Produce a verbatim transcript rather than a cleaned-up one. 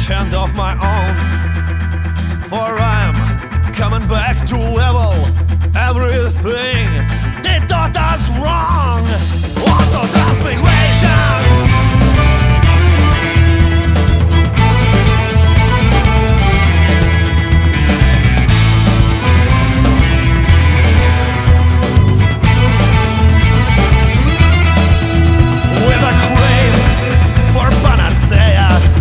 hand of my own. For I'm coming back to level everything